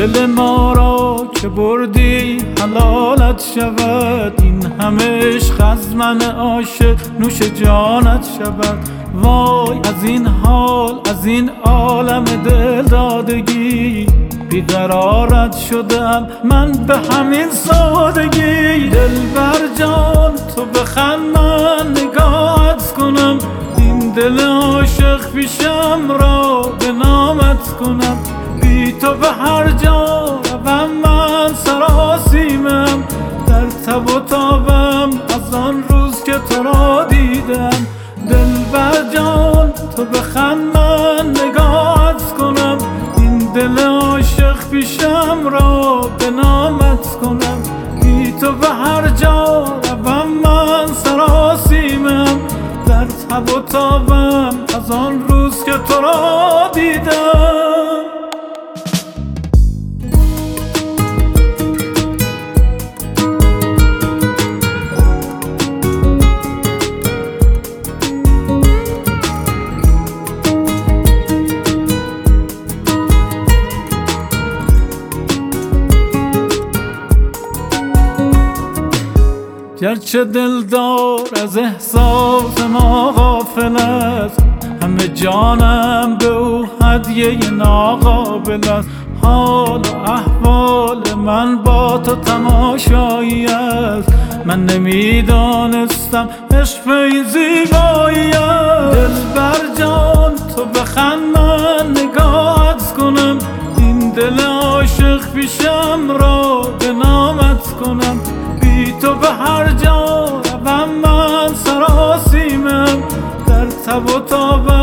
دل ما را که بردی حلالت شود، این همه عشق از من عاشق نوش جانت شود. وای از این حال، از این عالم دل دادگی، بیقرارت شدم من به همین سادگی. دلبر جان تو بخند من نگاهت کنم، این دل عاشق پیشم را به نامت کنم. بی تو به هر جا روم من سراسیمم، در تب و تابم از آن روز که تو را دیدم. دلبر جان تو بخند من نگاهت کنم، این دل عاشق پیشم را به نامت کنم. بی تو به هر جا روم من سراسیمم، در تب و تابم از آن روز که تو را دیدم. گرچه دلدار از احساس ما غافل است، همه جانم به او هدیه ناقابل است. حال و احوال من با تو تماشایی است، من نمیدانستم عشق این زیبایی است. دلبر جان تو بخند من نگاهت کنم، این دل عاشق پیشم را به نامت کنم. بی تو به هر جا روم من سراسیمم، در تب و تابم